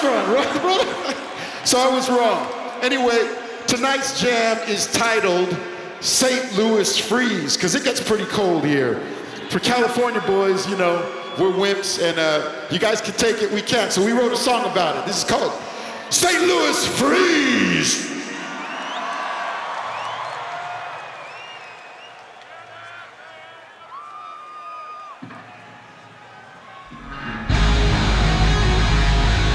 restaurant, right, brother? So I was wrong. Anyway, tonight's jam is titled St. Louis Freeze, because it gets pretty cold here. For California boys, you know, we're wimps, and you guys can take it, we can't. So we wrote a song about it. This is called St. Louis Freeze.